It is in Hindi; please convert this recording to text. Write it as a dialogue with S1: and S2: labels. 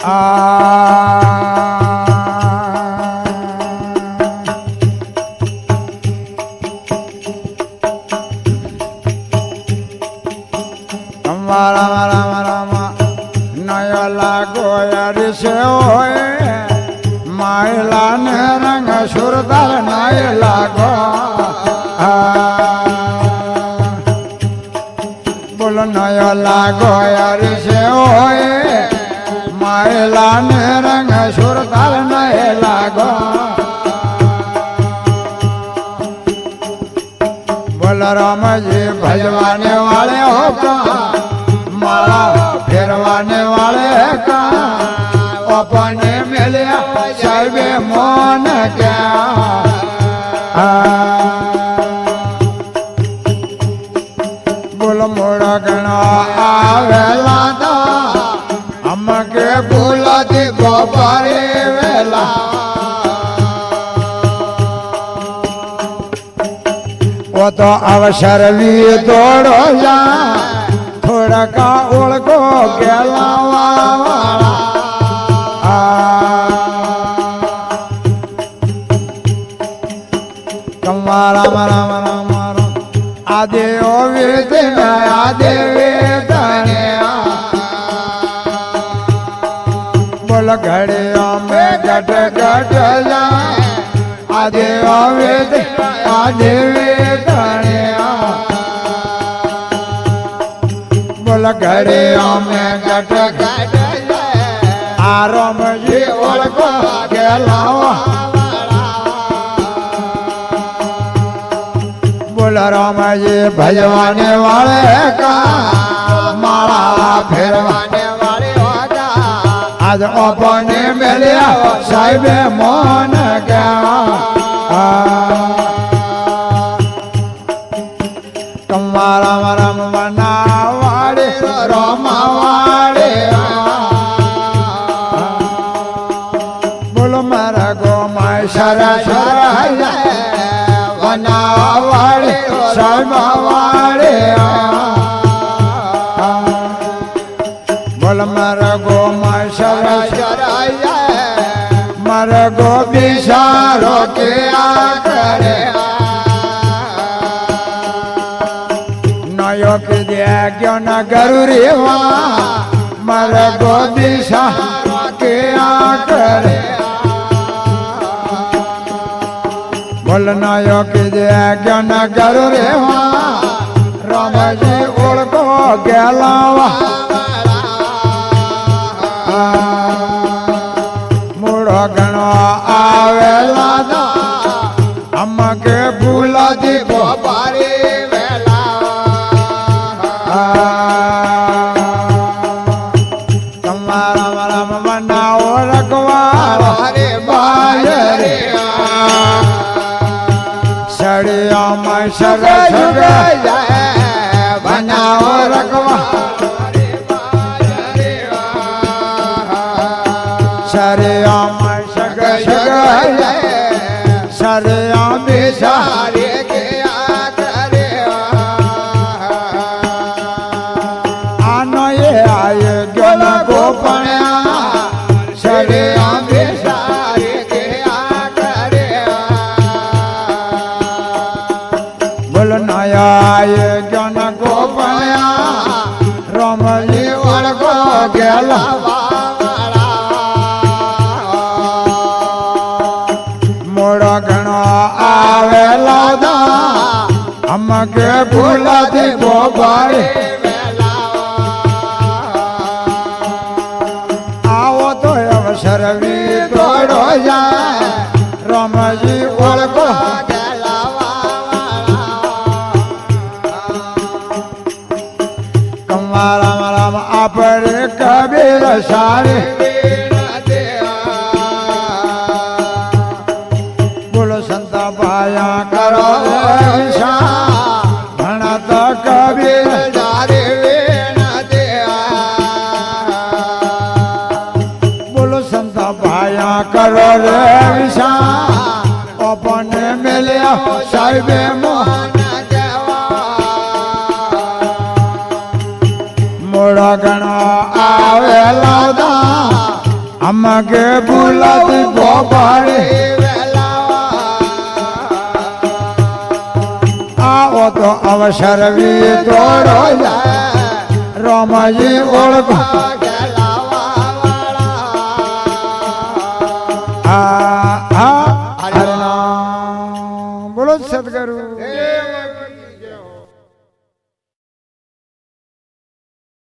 S1: मायला ने रंग सुरदार नाय लागो बोल नय लागो यार से होए मायला ने रंग सुरदार नाय लागो बोल राम जी भजवाने वाले हो का माला फेरवाने वाले का अपने मिलिया साहिबे मोन क्या बोल मोड़ा गणा आवेला दा हम के बोला दी गोपारे वेला वो तो अवसर भी तोड़ो जा थोड़ा का उड़को गेला वाला राम राम राम राम आदे ओ वेदन आदे वेदन बोल घड़िया में गट गट जा आदे ओ वेदन आदे वेदन बोल घड़िया में गट गट आराम जी ओळखो गेलावा बोल राम जी भजवाने वाले का माला फेरवाने वाले होगा आज अपने मिलिया साहिबे मोन क्या तुम्हारा राम बनावाड़े रोमावाड़े बोलो मेरा गो माय शरा शरा बनावाड़े सर्वावाड़े बोल मर गो माय शरा शरा मर गो बिसारो के आकरे नयो के दिया क्यों न गरुरी मर गो बिसारो के आकरे बोल नयो के दिया क्यों न करो रे राम जी ओळखो गेलावा मूढ़ो गणो आवेला दा हम के भूला दी गोपारे वेला तुम्हारा राम बनाओ रखवाला रे बायरे सड़िया में सग सग बनाओ रखवा सड़िया में सग सग सड़िया में सारे के आकरे आनो ये आए गन गोपण्या सड़िया में सारे के आकरे बोल नया आए गन गोपण्या राम जी ओळखो गेला मोड़ा गणो आवेला दा हम के भूला दी गोपारे आओ तो अवसर भी तोड़ो जाए राम जी ओळखो राम राम अपर कबीर सारे बोलो संत पाया करो भणत कबीर सारे बोलो संत पाया करो रे विषा अपने मिलिया साहिबे मोहन मोड़ा गणो आवेला दा અમગે બોલાતી ગોપાળે આવો તો અવસર વી તોડો રોમજી ઓળખો હરનામ બોલો સદગુરુ